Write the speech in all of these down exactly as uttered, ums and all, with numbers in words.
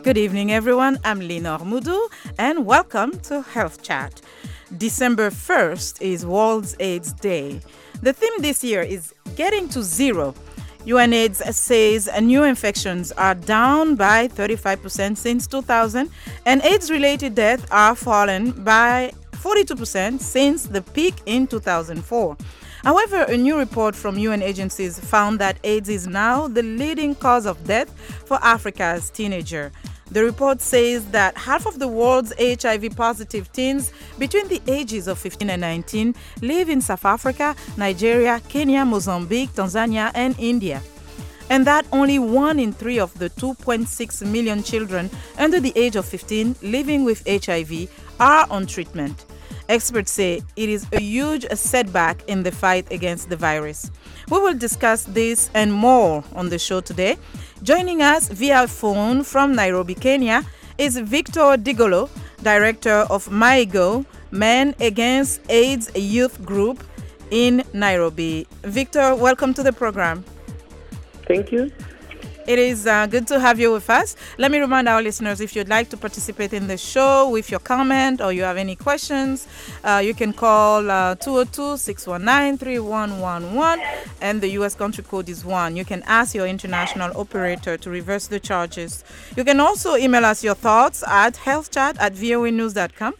Good evening, everyone. I'm Lenore Moudou, and welcome to Health Chat. December first is World AIDS Day. The theme this year is Getting to Zero. UNAIDS says new infections are down by thirty-five percent since two thousand, and AIDS-related deaths are fallen by forty-two percent since the peak in two thousand four. However, a new report from U N agencies found that AIDS is now the leading cause of death for Africa's teenagers. The report says that half of the world's H I V-positive teens between the ages of fifteen and nineteen live in South Africa, Nigeria, Kenya, Mozambique, Tanzania, and India. And that only one in three of the two point six million children under the age of fifteen living with H I V are on treatment. Experts say it is a huge setback in the fight against the virus. We will discuss this and more on the show today. Joining us via phone from Nairobi, Kenya, is Victor Digolo, director of MyGo, Men Against AIDS Youth Group in Nairobi. Victor, welcome to the program. Thank you. It is uh, good to have you with us. Let me remind our listeners, if you'd like to participate in the show with your comment or you have any questions, uh, you can call uh, two oh two, six one nine, three one one one, and the U S country code is one. You can ask your international operator to reverse the charges. You can also email us your thoughts at healthchat at v o a news dot com.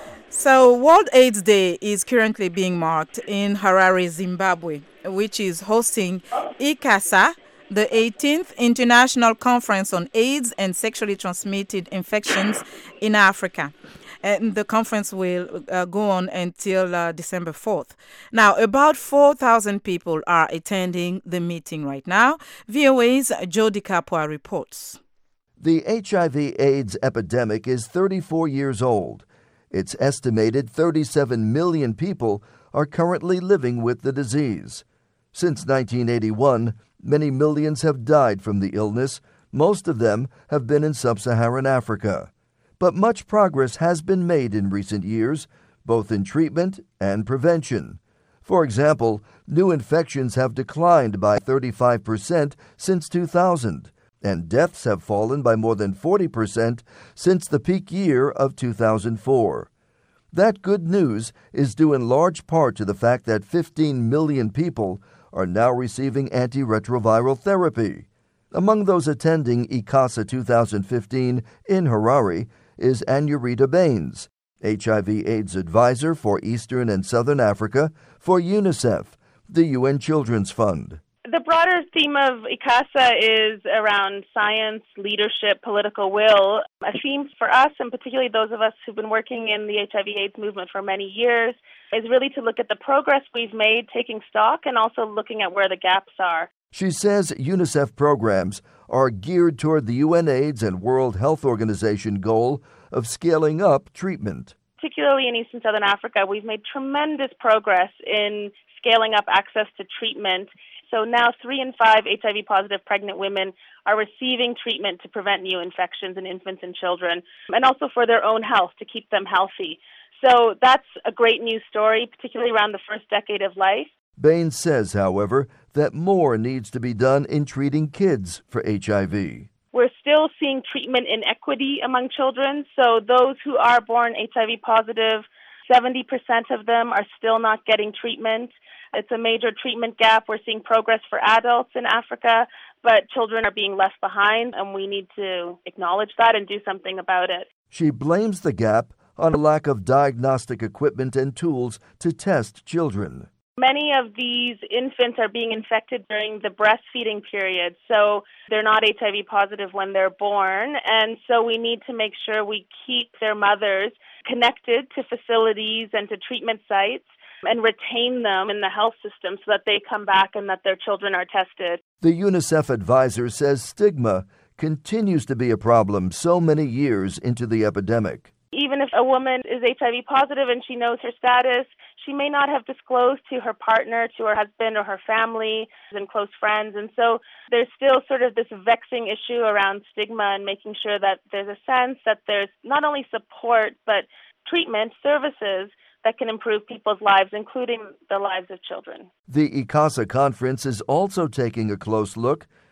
So World AIDS Day is currently being marked in Harare, Zimbabwe, which is hosting ICASA, the eighteenth International Conference on AIDS and Sexually Transmitted Infections in Africa. And the conference will uh, go on until uh, December fourth. Now, about four thousand people are attending the meeting right now. V O A's Jody Kapua reports. The H I V AIDS epidemic is thirty-four years old. It's estimated thirty-seven million people are currently living with the disease. Since nineteen eighty-one, many millions have died from the illness. Most of them have been in sub-Saharan Africa. But much progress has been made in recent years, both in treatment and prevention. For example, new infections have declined by thirty-five percent since two thousand, and deaths have fallen by more than forty percent since the peak year of two thousand four. That good news is due in large part to the fact that fifteen million people are now receiving antiretroviral therapy. Among those attending ICASA twenty fifteen in Harare is Anurita Baines, H I V AIDS advisor for Eastern and Southern Africa for UNICEF, the U N Children's Fund. The broader theme of ICASA is around science, leadership, political will. A theme for us, and particularly those of us who've been working in the H I V AIDS movement for many years, is really to look at the progress we've made, taking stock, and also looking at where the gaps are. She says UNICEF programs are geared toward the UNAIDS and World Health Organization goal of scaling up treatment. Particularly in East and Southern Africa, we've made tremendous progress in scaling up access to treatment. So now three in five H I V-positive pregnant women are receiving treatment to prevent new infections in infants and children, and also for their own health, to keep them healthy. So that's a great news story, particularly around the first decade of life. Baines says, however, that more needs to be done in treating kids for H I V. We're still seeing treatment inequity among children. So those who are born H I V-positive, seventy percent of them are still not getting treatment. It's a major treatment gap. We're seeing progress for adults in Africa, but children are being left behind, and we need to acknowledge that and do something about it. She blames the gap on a lack of diagnostic equipment and tools to test children. Many of these infants are being infected during the breastfeeding period, so they're not H I V positive when they're born, and so we need to make sure we keep their mothers connected to facilities and to treatment sites and retain them in the health system so that they come back and that their children are tested. The UNICEF advisor says stigma continues to be a problem so many years into the epidemic. Even if a woman is H I V positive and she knows her status, she may not have disclosed to her partner, to her husband or her family and close friends. And so there's still sort of this vexing issue around stigma and making sure that there's a sense that there's not only support, but treatment services that can improve people's lives, including the lives of children. The ICASA conference is also taking a close look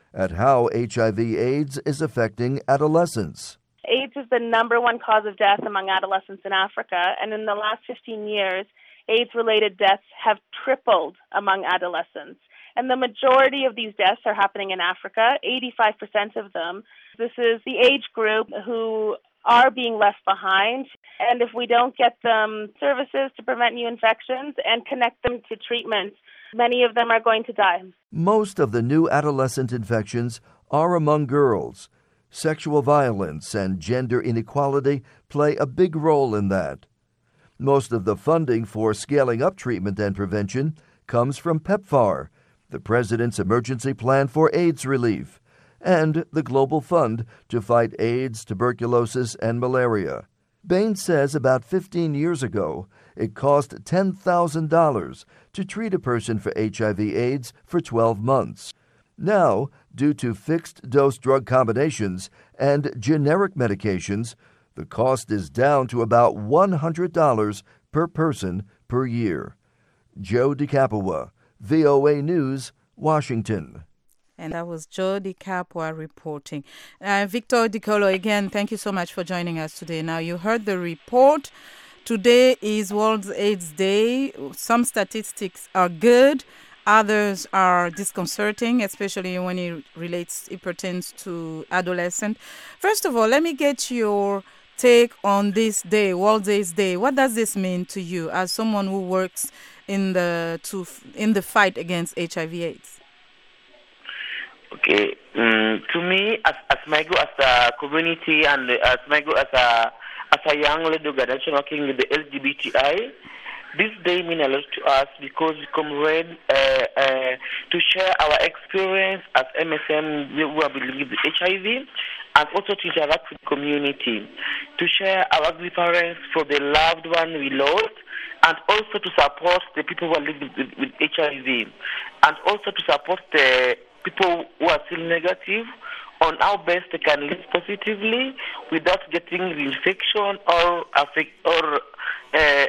at how H I V AIDS is affecting adolescents. AIDS is the number one cause of death among adolescents in Africa, and in the last fifteen years, AIDS-related deaths have tripled among adolescents. And the majority of these deaths are happening in Africa, eighty-five percent of them. This is the age group who are being left behind. And if we don't get them services to prevent new infections and connect them to treatment, many of them are going to die. Most of the new adolescent infections are among girls. Sexual violence and gender inequality play a big role in that. Most of the funding for scaling up treatment and prevention comes from PEPFAR, the President's Emergency Plan for AIDS Relief, and the Global Fund to fight AIDS, tuberculosis, and malaria. Bain says about fifteen years ago, it cost ten thousand dollars to treat a person for H I V AIDS for twelve months. Now, due to fixed-dose drug combinations and generic medications, the cost is down to about one hundred dollars per person per year. Joe DiCapua, V O A News, Washington. And that was Joe DiCapua reporting. Uh, Victor DiColo, again, thank you so much for joining us today. Now, you heard the report. Today is World AIDS Day. Some statistics are good. Others are disconcerting, especially when it relates, it pertains to adolescents. First of all, let me get your take on this day, World AIDS Day. What does this mean to you as someone who works in the to in the fight against H I V AIDS? Okay, um, to me, as as Migo as a community and as Migo as a as a young lady organization working with the L G B T I. This day means a lot to us because we come ready uh, uh, to share our experience as M S M who are living with H I V, and also to interact with the community, to share our preference for the loved one we lost, and also to support the people who are living with, with H I V, and also to support the people who are still negative on how best they can live positively without getting infection or affect or uh,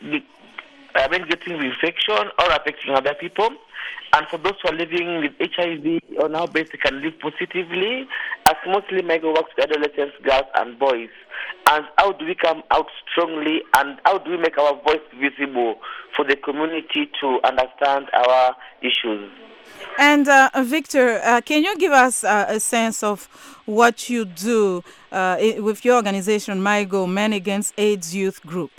I mean, getting infection or affecting other people. And for those who are living with H I V, on how best they can live positively, as mostly Migo works with adolescents, girls, and boys. And how do we come out strongly, and how do we make our voice visible for the community to understand our issues? And uh, Victor, uh, can you give us uh, a sense of what you do uh, with your organization, Migo Men Against AIDS Youth Group?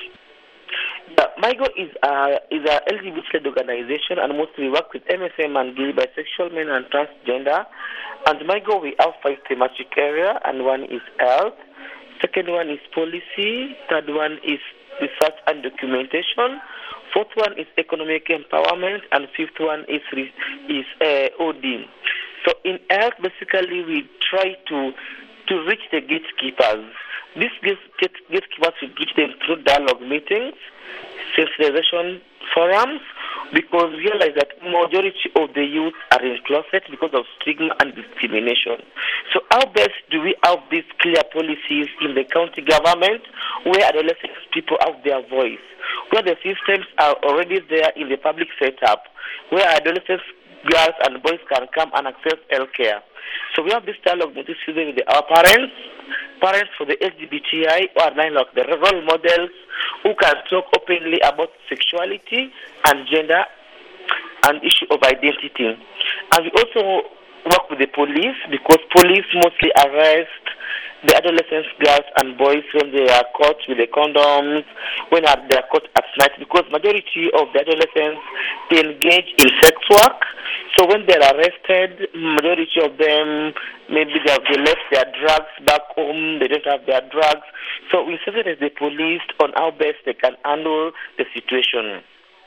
Yeah, Migo is a is a L G B T organization, and mostly work with M S M and gay, bisexual men and transgender. And Migo, we have five thematic areas, and one is health, second one is policy, third one is research and documentation, fourth one is economic empowerment, and fifth one is is uh, O D. So in health, basically, we try to to reach the gatekeepers. These gate, gatekeepers, we reach them through dialogue meetings, sensitization forums, because we realize that majority of the youth are in closet because of stigma and discrimination. So how best do we have these clear policies in the county government where adolescent people have their voice, where the systems are already there in the public setup, where adolescents, girls and boys can come and access health care. So we have this dialogue with our parents, parents for the L G B T I, who are dialogue, the role models who can talk openly about sexuality and gender and issue of identity. And we also work with the police, because police mostly arrest the adolescents, girls and boys when they are caught with the condoms, when they are caught at night, because majority of the adolescents, they engage in sex work. So when they are arrested, majority of them, maybe they have they left their drugs back home, they don't have their drugs. So we sensitize the police on how best they can handle the situation.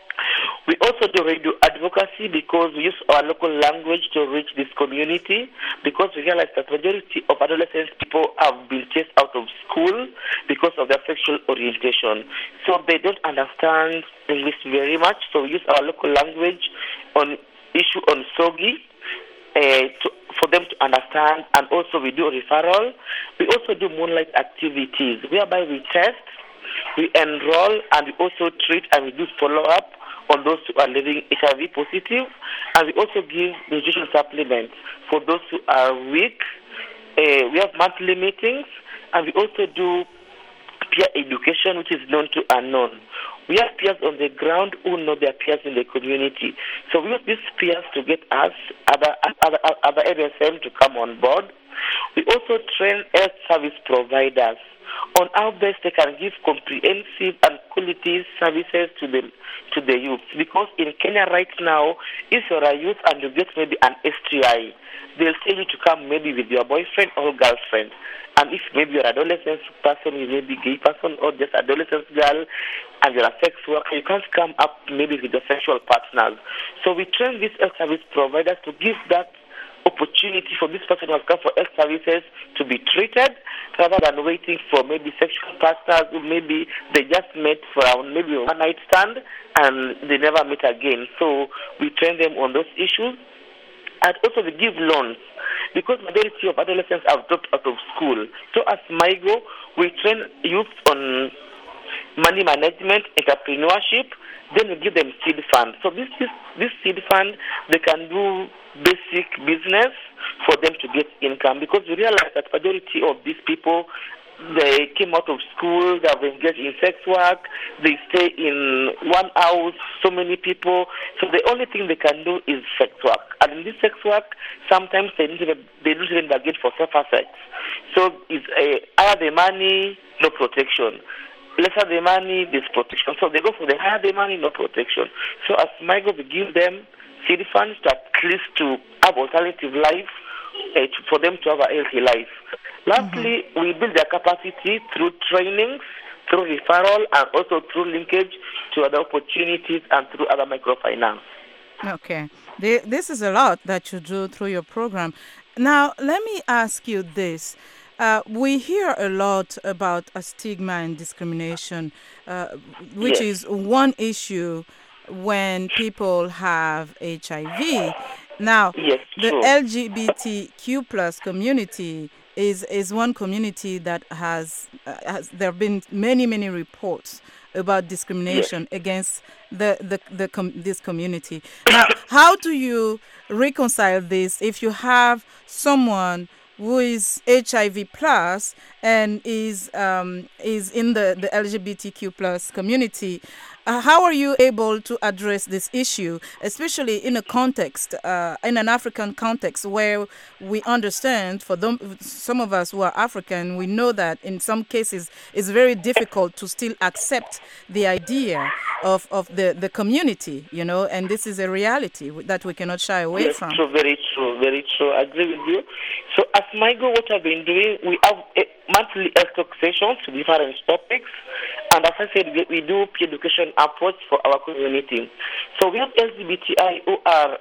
We also do radio advocacy, because we use our local language to reach this community, because we realize that majority of adolescent people have been chased out of school because of their sexual orientation. So they don't understand English very much, so we use our local language on issue on SOGI uh, to, for them to understand, and also we do referral. We also do moonlight activities, whereby we test, we enroll, and we also treat and we do follow-up on those who are living H I V positive, and we also give nutrition supplements for those who are weak. Uh, we have monthly meetings, and we also do peer education, which is known to unknown. We have peers on the ground who know their peers in the community. So we use these peers to get us, other, other, other M S M to come on board. We also train health service providers on how best they can give comprehensive and quality services to the to the youth. Because in Kenya right now, if you're a youth and you get maybe an S T I, they'll tell you to come maybe with your boyfriend or girlfriend. And if maybe you're an adolescent person, you may be gay person or just adolescent girl, and you're a sex worker, you can't come up maybe with your sexual partners. So we train these health service providers to give that opportunity for this person who has come for health services to be treated rather than waiting for maybe sexual partners who maybe they just met for a, maybe a one night stand and they never meet again. So we train them on those issues. And also we give loans because majority of adolescents have dropped out of school. So as MIGO, we train youth on money management, entrepreneurship, then we give them seed fund. So this, this, this seed fund, they can do basic business for them to get income because we realize that majority of these people, they came out of school, they have engaged in sex work, they stay in one house, so many people. So the only thing they can do is sex work. And in this sex work, sometimes they don't even, they don't even bargain for safer sex. So it's a higher the money, no protection. Lesser the money, there's protection. So they go for the higher the money, no protection. So as MIGO, we give them seed funds to at least to have alternative life, uh, to, for them to have a healthy life. Lastly, mm-hmm. we build their capacity through trainings, through referral, and also through linkage to other opportunities and through other microfinance. Okay. This is a lot that you do through your program. Now, let me ask you this. Uh, we hear a lot about a stigma and discrimination, uh, which yes. is one issue when people have H I V. Now, yes, the true. L G B T Q plus community is, is one community that has, uh, has there have been many, many reports about discrimination yes. against the, the, the com- this community. Now, how do you reconcile this if you have someone who is H I V plus and is um, is in the, the L G B T Q plus community? Uh, how are you able to address this issue, especially in a context, uh, in an African context, where we understand, for them, some of us who are African, we know that in some cases it's very difficult to still accept the idea of, of the, the community, you know, and this is a reality that we cannot shy away yes, from. True, very true, very true. I agree with you. So as MIGO, what I've been doing, we have a monthly health talk sessions to different topics. And as I said, we, we do peer education approach for our community. So we have L G B T I who are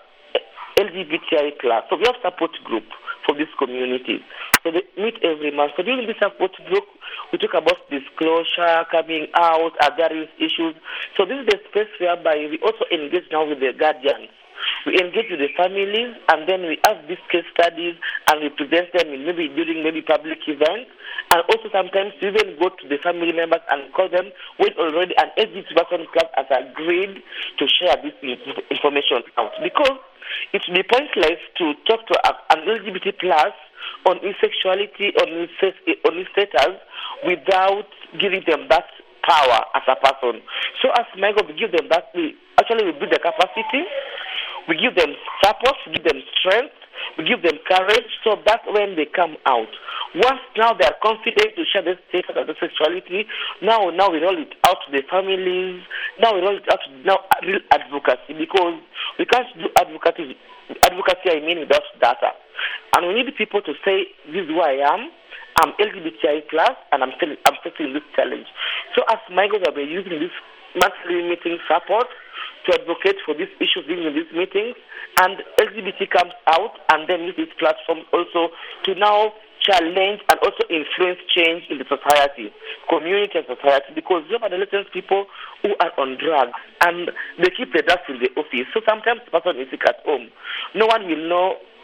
L G B T I plus. So we have support group for this community. So they meet every month. So during this support group, we talk about disclosure, coming out, and various issues. So this is the space whereby we also engage now with the guardians. We engage with the families, and then we have these case studies, and we present them in maybe during maybe public events, and also sometimes we even go to the family members and call them when already an L G B T person club has agreed to share this information out. Because it would be pointless to talk to an L G B T plus on his sexuality, on his, on his status, without giving them that power as a person. So as MIGO, we give them that, we actually we build the capacity. We give them support, we give them strength, we give them courage, so that when they come out, once now they are confident to share their status of the sexuality, now now we roll it out to the families, now we roll it out to now real advocacy, because we can't do advocacy, advocacy I mean without data. And we need people to say, this is who I am, I'm L G B T I plus, and I'm still, I'm facing this challenge. So as MIGO, we have been using this monthly meeting support to advocate for these issues during these meetings, and L G B T comes out and then use this platform also to now challenge and also influence change in the society, community and society, because you have adolescent people who are on drugs and they keep the drugs in the office. So sometimes the person is sick at home. No one will know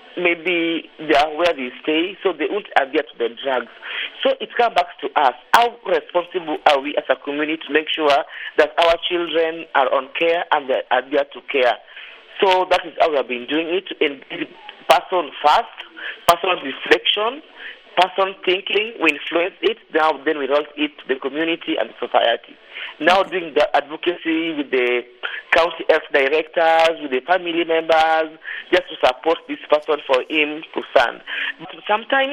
maybe they are where they stay, so they won't adhere to the drugs. So it comes back to us. How responsible are we as a community to make sure that our children are on care and they adhere to care? So that is how we have been doing it. In person first, personal reflection, person thinking, we influence it, now then we roll it to the community and the society. Now doing the advocacy with the county health directors, with the family members, just to support this person for him to stand. But sometimes,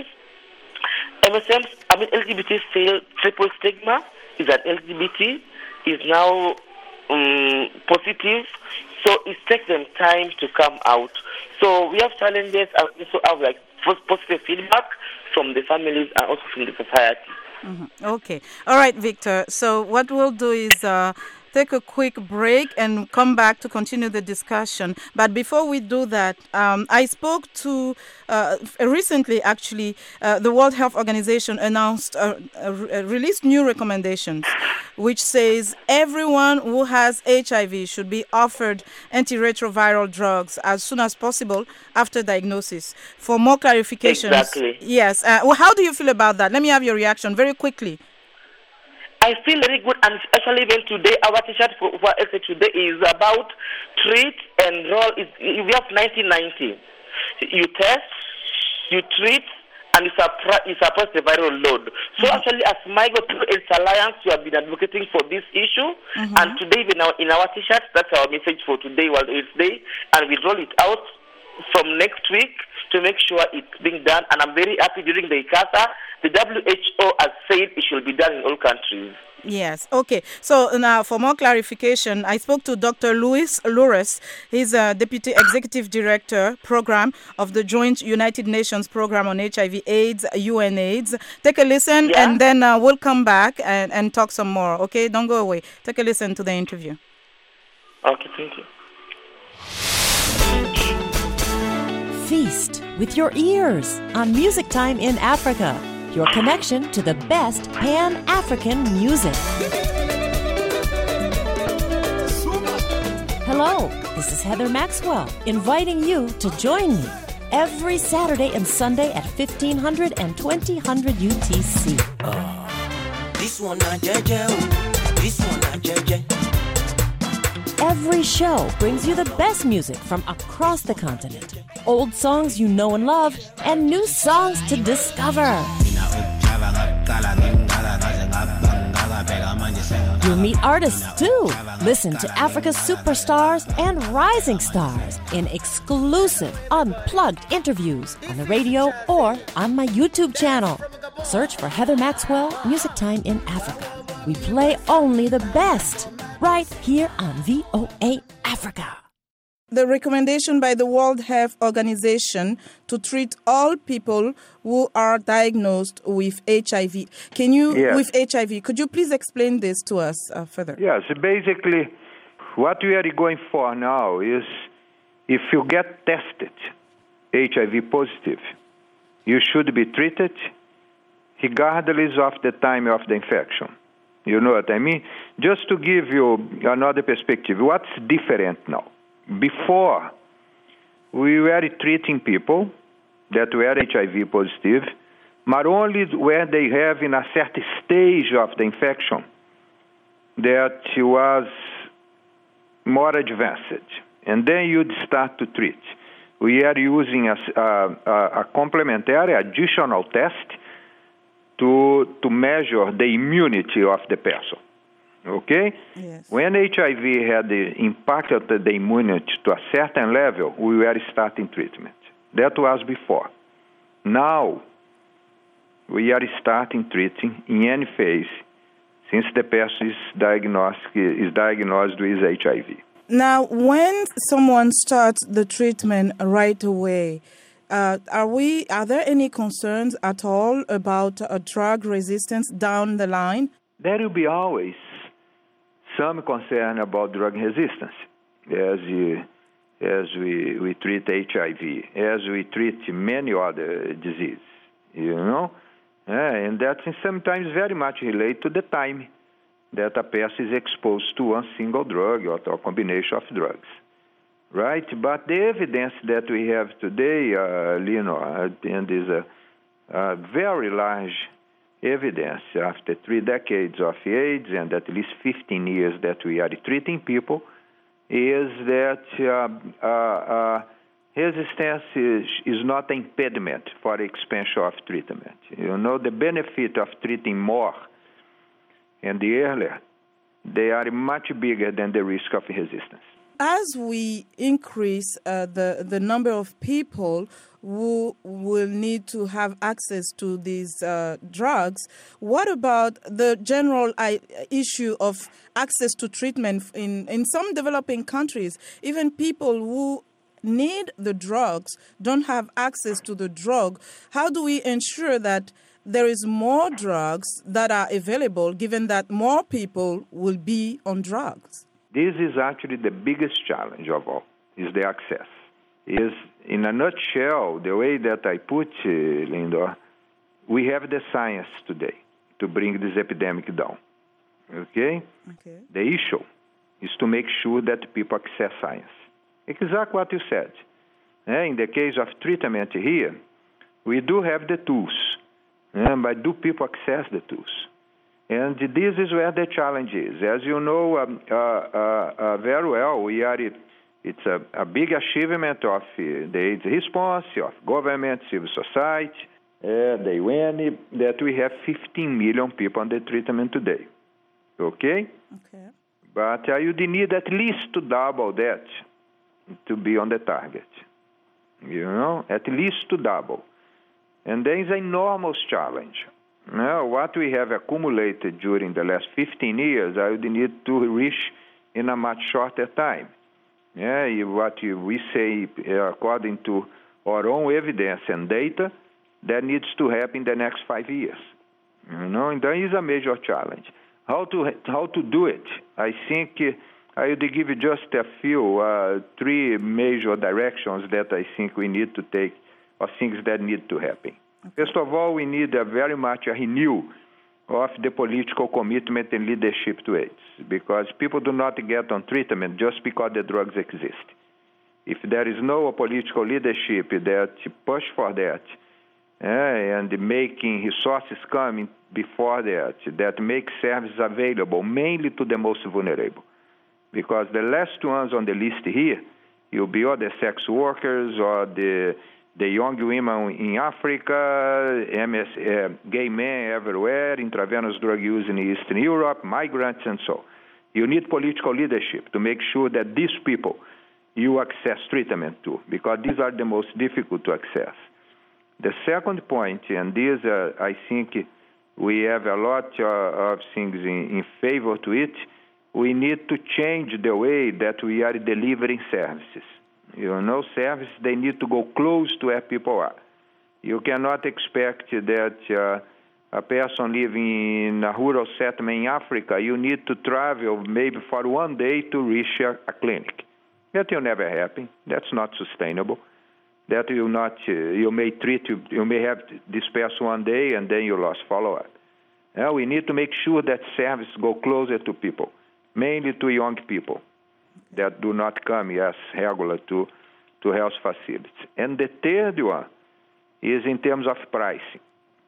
M S Ms, I mean, L G B T still triple stigma is that L G B T is now um, positive, so it takes them time to come out. So we have challenges and also have like positive feedback from the families and also from the society. Mm-hmm. Okay. All right, Victor. So what we'll do is uh, take a quick break and come back to continue the discussion. But before we do that, um, I spoke to, uh, recently actually, uh, the World Health Organization announced, uh, uh, released new recommendations, which says everyone who has H I V should be offered antiretroviral drugs as soon as possible after diagnosis. For more clarifications. Exactly. Yes. Uh, well, how do you feel about that? Let me have your reaction very quickly. I feel very good, and especially even today, our t-shirt for, for S A today is about treat and roll. Is we have nineteen ninety. You test, you treat, and you suppress, you suppress the viral load. So mm-hmm. actually, as MIGO through AIDS Alliance, we have been advocating for this issue, mm-hmm. and today in our, in our t-shirt, that's our message for today, World AIDS Day, and we roll it out from next week to make sure it's being done. And I'm very happy during the ICASA, the W H O has said it should be done in all countries. Yes. Okay. So now for more clarification, I spoke to Doctor Luis Loures. He's a Deputy Executive Director Program of the Joint United Nations Program on H I V AIDS, UNAIDS. Take a listen yeah. and then uh, we'll come back and, and talk some more. Okay? Don't go away. Take a listen to the interview. Okay. Thank you. Feast with your ears on Music Time in Africa, your connection to the best Pan-African music. Hello, this is Heather Maxwell, inviting you to join me every Saturday and Sunday at fifteen hundred and twenty hundred U T C. Uh, this one not J J, this one not J J. Every show brings you the best music from across the continent. Old songs you know and love, and new songs to discover. You'll meet artists too. Listen to Africa's superstars and rising stars in exclusive, unplugged interviews on the radio or on my YouTube channel. Search for Heather Maxwell, Music Time in Africa. We play only the best, right here on V O A Africa. The recommendation by the World Health Organization to treat all people who are diagnosed with H I V. Can you, yes. with H I V, could you please explain this to us uh, further? Yes, basically what we are going for now is if you get tested H I V positive, you should be treated regardless of the time of the infection. You know what I mean? Just to give you another perspective, what's different now? Before, we were treating people that were H I V positive, but only where they have in a certain stage of the infection that was more advanced. And then you'd start to treat. We are using a, a, a complementary additional test to, to measure the immunity of the person. Okay? Yes. When H I V had impacted the immunity to a certain level, we were starting treatment. That was before. Now, we are starting treating in any phase since the person is diagnosed, is diagnosed with H I V. Now, when someone starts the treatment right away, uh, are we? Are there any concerns at all about uh, drug resistance down the line? There will be always some concern about drug resistance as we, as we, we treat H I V, as we treat many other diseases, you know? Yeah, and that's sometimes very much related to the time that a person is exposed to one single drug or to a combination of drugs. right? But the evidence that we have today, uh, Leonor, and is a, a very large evidence after three decades of AIDS and at least fifteen years that we are treating people, is that uh, uh, uh, resistance is, is not an impediment for expansion of treatment. You know, the benefit of treating more and the earlier, they are much bigger than the risk of resistance. As we increase uh, the, the number of people who will need to have access to these uh, drugs, what about the general uh, issue of access to treatment in, in some developing countries? Even people who need the drugs don't have access to the drug. How do we ensure that there is more drugs that are available, given that more people will be on drugs? This is actually the biggest challenge of all, is the access. Is, in a nutshell, the way that I put it, Linda, we have the science today to bring this epidemic down, okay? Okay. The issue is to make sure that people access science. Exactly what you said. In the case of treatment here, we do have the tools, but do people access the tools? And this is where the challenge is. As you know um, uh, uh, uh, very well, we are, it's a, a big achievement of uh, the AIDS response, of government, civil society, uh, the U N, that we have fifteen million people on the treatment today. Okay? Okay. But uh, you need at least to double that to be on the target. You know, at least to double. And there is an enormous challenge. Now, what we have accumulated during the last fifteen years, I would need to reach in a much shorter time. Yeah, what we say, according to our own evidence and data, that needs to happen in the next five years. You know, and that is a major challenge. How to how to do it? I think I would give you just a few, uh, three major directions that I think we need to take, or things that need to happen. First of all, we need a very much a renewal of the political commitment and leadership to AIDS, because people do not get on treatment just because the drugs exist. If there is no political leadership that push for that, uh, and making resources coming before that, that make services available mainly to the most vulnerable, because the last ones on the list here, you'll be all the sex workers or the the young women in Africa, M S, uh, gay men everywhere, intravenous drug use in Eastern Europe, migrants, and so on. You need political leadership to make sure that these people you access treatment to, because these are the most difficult to access. The second point, and this uh, I think we have a lot uh, of things in, in favor to it, we need to change the way that we are delivering services. You know, services, they need to go close to where people are. You cannot expect that uh, a person living in a rural settlement in Africa, you need to travel maybe for one day to reach a, a clinic. That will never happen. That's not sustainable. That will not, uh, you may treat, you, you may have this person one day and then you lost follow-up. Uh, we need to make sure that services go closer to people, mainly to young people that do not come as regular to, to health facilities. And the third one is in terms of pricing.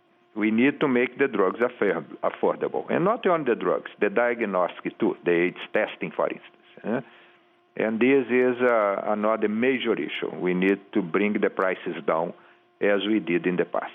We need to make the drugs affordable. And not only the drugs, the diagnostic too, the AIDS testing, for instance. Eh? And this is uh, another major issue. We need to bring the prices down as we did in the past.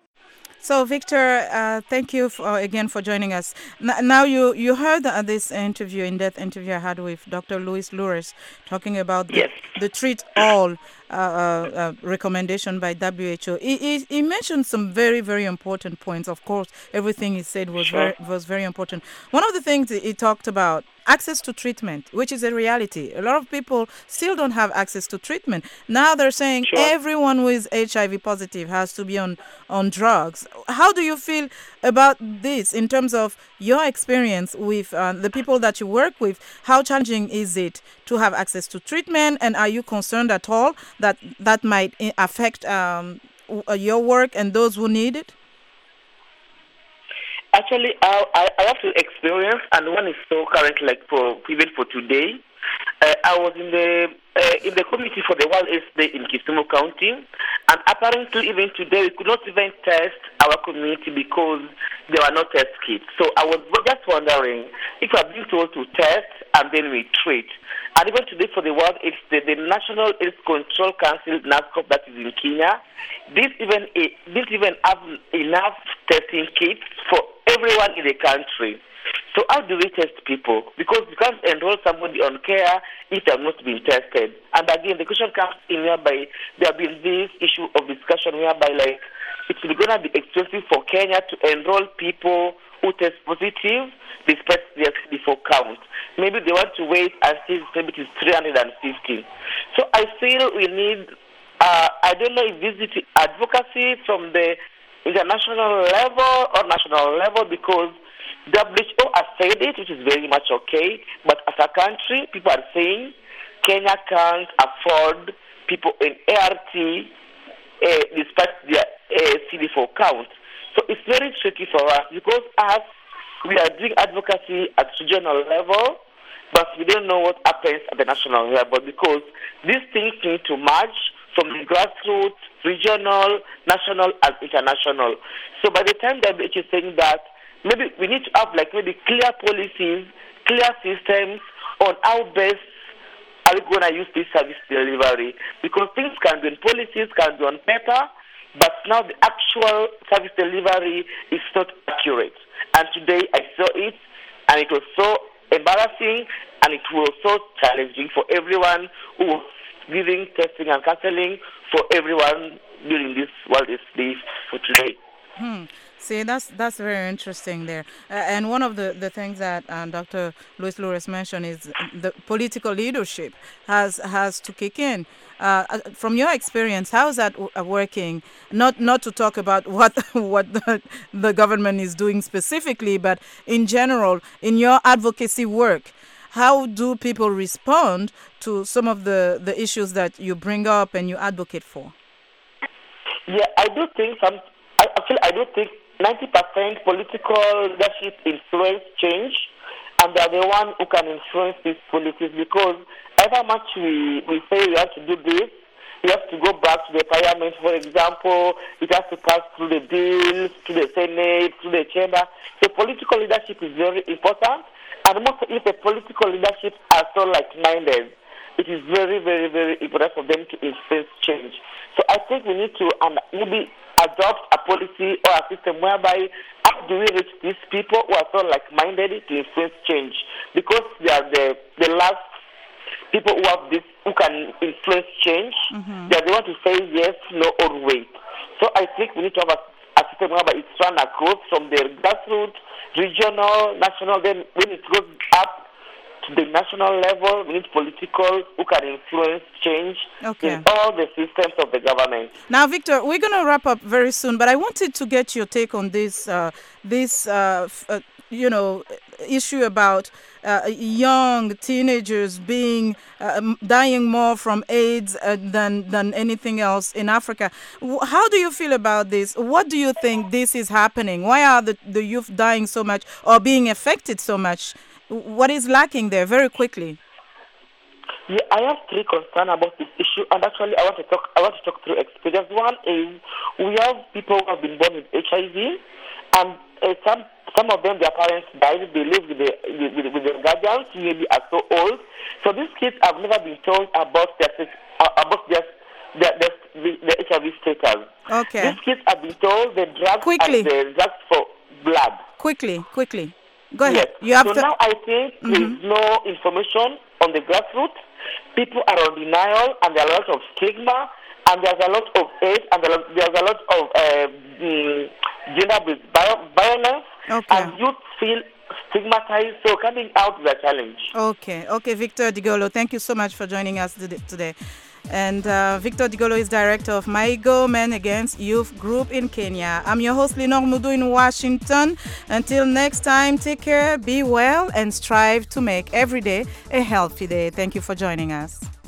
So, Victor, uh, thank you for, again for joining us. N- now, you, you heard uh, this interview, in-depth interview I had with Doctor Luis Loures, talking about the, yes. the treat all uh, uh, recommendation by W H O. He, he, he mentioned some very, very important points. Of course, everything he said was sure. very, was very important. One of the things he talked about, access to treatment, which is a reality. A lot of people still don't have access to treatment. Now they're saying sure. everyone who is H I V positive has to be on, on drugs. How do you feel about this in terms of your experience with uh, the people that you work with? How challenging is it to have access to treatment? And are you concerned at all that that might affect um, your work and those who need it? Actually, I, I have to experience, and one is so current, like for even for today, Uh, I was in the uh, in the committee for the World AIDS Day in Kisumu County, and apparently even today we could not even test our community because there were no test kits. So I was just wondering if we are being told to test and then we treat. And even today for the World AIDS Day, the National AIDS Control Council, NASCOP, that is in Kenya, this even didn't even have enough testing kits for everyone in the country. So how do we test people? Because you can't enroll somebody on care if they have not been tested. And again, the question comes in whereby there have been this issue of discussion whereby like it's going to be expensive for Kenya to enroll people who test positive despite their C D four count. Maybe they want to wait until maybe it is three hundred fifty. So I feel we need, uh, I don't know if this is advocacy from the international level or national level, because W H O has said it, which is very much okay, but as a country, people are saying Kenya can't afford people in A R T uh, despite their uh, C D four count. So it's very tricky for us because us, we are doing advocacy at regional level, but we don't know what happens at the national level because these things need to merge from the grassroots, regional, national, and international. So by the time W H O is saying that, maybe we need to have like maybe clear policies, clear systems on how best are we going to use this service delivery. Because things can be in policies, can be on paper, but now the actual service delivery is not accurate. And today I saw it, and it was so embarrassing, and it was so challenging for everyone who was giving testing and counseling for everyone during this World AIDS Day for today. Hmm. See, that's that's very interesting there. Uh, and one of the, the things that uh, Doctor Luis Lourdes mentioned is the political leadership has has to kick in. Uh, from your experience, how is that w- working? Not not to talk about what what the, the government is doing specifically, but in general, in your advocacy work, how do people respond to some of the, the issues that you bring up and you advocate for? Yeah, I do think some. I feel I do think ninety percent political leadership influence change, and they are the one who can influence these policies because however much we, we say we have to do this, we have to go back to the parliament, for example, it has to pass through the bills, to the Senate, to the chamber. So political leadership is very important, and most if the political leadership are so like-minded, it is very, very, very important for them to influence change. So I think we need to um, maybe adopt a policy or a system whereby how do we reach these people who are so like-minded to influence change? Because they are the, the last people who have this, who can influence change. Mm-hmm. They are the ones to say yes, no, or wait. So I think we need to have a, a system whereby it's run across from the grassroots, regional, national, then when it goes up to the national level, we need political who can influence change okay. in all the systems of the government. Now, Victor, we're going to wrap up very soon, but I wanted to get your take on this, uh, this, uh, f- uh, you know, issue about uh, young teenagers being uh, dying more from AIDS uh, than than anything else in Africa. How do you feel about this? What do you think this is happening? Why are the, the youth dying so much or being affected so much? What is lacking there? Very quickly. Yeah, I have three concerns about this issue, and actually, I want to talk. I want to talk through experience. One is we have people who have been born with H I V, and uh, some some of them, their parents died. They live with, the, with, with their guardians, maybe are so old. So these kids have never been told about their uh, about their their, their, their H I V status. Okay. These kids have been told the drugs quickly. and the drugs for blood. Quickly, quickly. Go ahead. Yes. You have so to... now I think mm-hmm. there is no information on the grassroots. People are on denial, and there are a lot of stigma, and there's a lot of hate, and there's a lot of uh, gender-based violence, okay. and youth feel stigmatized. So coming out is a challenge. Okay. Okay, Victor Digolo, thank you so much for joining us today. And uh, Victor Digolo is director of Maigo Men Against Youth Group in Kenya. I'm your host, Lenore Mudu in Washington. Until next time, take care, be well, and strive to make every day a healthy day. Thank you for joining us.